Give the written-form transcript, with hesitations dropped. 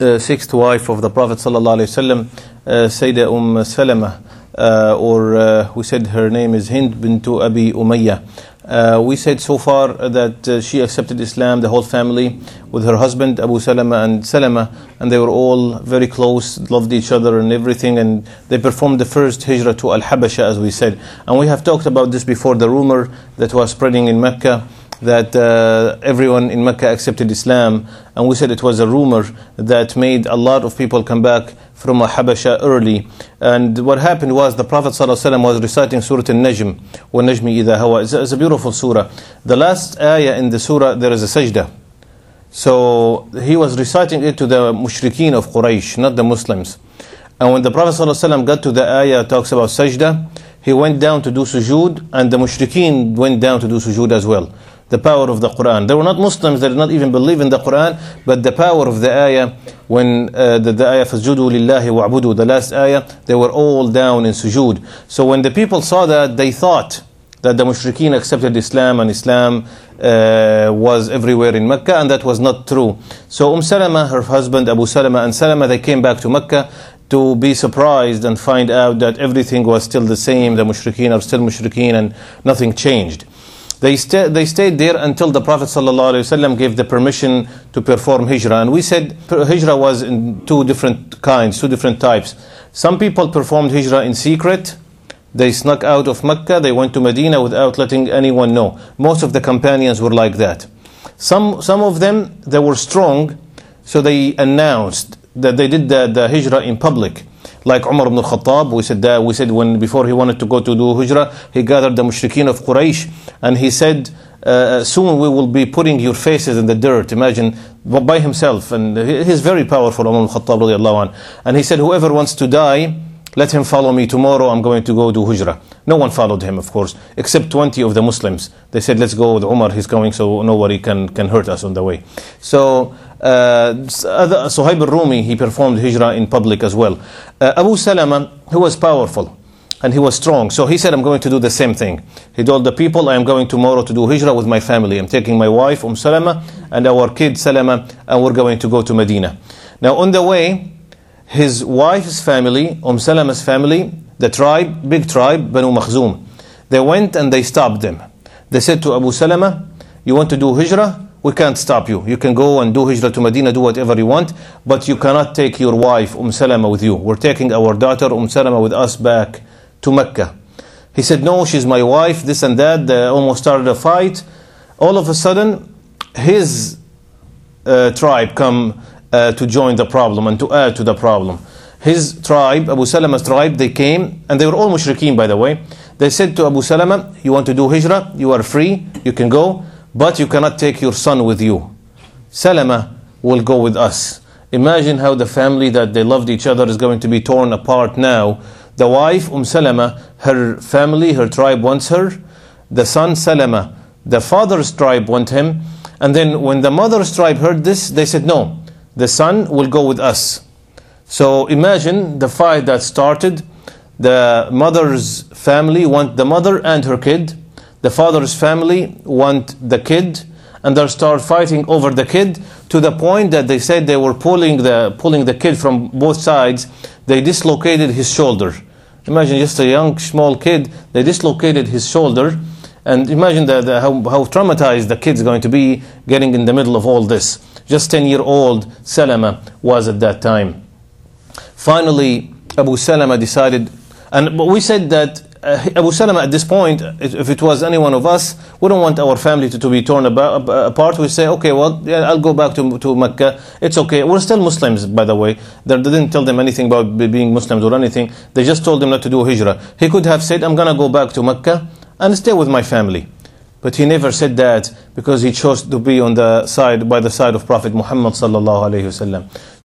sixth wife of the Prophet ﷺ, Sayyidah Salama, or we said her name is Hind bint Abi Umayyah. We said so far that she accepted Islam, the whole family, with her husband Abu Salama, and they were all very close, loved each other and everything, and they performed the first hijrah to Al-Habasha, as we said. And we have talked about this before, the rumor that was spreading in Mecca, that everyone in Mecca accepted Islam, and we said it was a rumor that made a lot of people come back from Habasha early. And what happened was the Prophet ﷺ was reciting Surah Al-Najm, وَالنَّجْمِ إِذَا هَوَى. It's a beautiful surah. The last ayah in the surah, there is a sajda. So he was reciting it to the mushrikeen of Quraysh, not the Muslims. And when the Prophet ﷺ got to the ayah talks about sajda, he went down to do sujood, and the mushrikeen went down to do sujood as well. The power of the Quran. They were not Muslims, they did not even believe in the Quran, but the power of the ayah, when the ayah فَاسْجُدُوا لِلَّهِ وَاعْبُدُوا, the last ayah, they were all down in sujood. So when the people saw that, they thought that the mushrikeen accepted Islam, and Islam was everywhere in Mecca, and that was not true. So Salama, her husband Abu Salama, and Salama, they came back to Mecca to be surprised and find out that everything was still the same, the mushrikeen are still mushrikeen, and nothing changed. They stayed there until the Prophet ﷺ gave the permission to perform hijrah. And we said hijrah was in two different kinds, two different types. Some people performed hijrah in secret. They snuck out of Mecca, they went to Medina without letting anyone know. Most of the companions were like that. Some of them, they were strong, so they announced that they did the hijrah in public. Like Umar ibn al-Khattab, we said when before he wanted to go to do hijrah, he gathered the mushrikeen of Quraysh, and he said, soon we will be putting your faces in the dirt. Imagine, by himself. And he's very powerful, Umar al-Khattab radiallahu anhu. And he said, whoever wants to die, let him follow me tomorrow, I'm going to go do hijrah. No one followed him, of course, except 20 of the Muslims. They said, let's go with Umar, he's going, so nobody can hurt us on the way. So Suhaib al-Rumi, he performed hijrah in public as well. Abu Salama, who was powerful and he was strong, so he said, I'm going to do the same thing. He told the people, I am going tomorrow to do hijrah with my family. I'm taking my wife Salama and our kid Salama, and we're going to go to Medina. Now on the way, his wife's family, Salama's family, the tribe, big tribe, Banu Makhzum, they went and they stopped them. They said to Abu Salama, you want to do hijrah? We can't stop you. You can go and do hijrah to Medina, do whatever you want, but you cannot take your wife, Salama, with you. We're taking our daughter, Salama, with us back to Mecca. He said, no, she's my wife, this and that. They almost started a fight. All of a sudden, his tribe come to join the problem and to add to the problem. His tribe, Abu Salama's tribe, they came, and they were all mushrikeen, by the way. They said to Abu Salama, you want to do hijrah? You are free, you can go, but you cannot take your son with you. Salama will go with us. Imagine how the family that they loved each other is going to be torn apart now. The wife, Salama, her family, her tribe wants her. The son, Salama, the father's tribe want him. And then when the mother's tribe heard this, they said, no, the son will go with us. So imagine the fight that started. The mother's family want the mother and her kid. The father's family want the kid, and they'll start fighting over the kid, to the point that they said they were pulling the kid from both sides. They dislocated his shoulder. Imagine just a young, small kid, they dislocated his shoulder. And imagine how traumatized the kid's going to be getting in the middle of all this. Just 10-year-old Salama was at that time. Finally, Abu Salama decided, and we said that Abu Salama at this point, if it was any one of us, we don't want our family to be torn apart. We say, okay, well, yeah, I'll go back to Mecca. It's okay. We're still Muslims, by the way. They didn't tell them anything about being Muslims or anything. They just told them not to do hijrah. He could have said, I'm going to go back to Mecca and stay with my family. But he never said that, because he chose to be on the side, by the side of Prophet Muhammad sallallahu alaihi wasallam.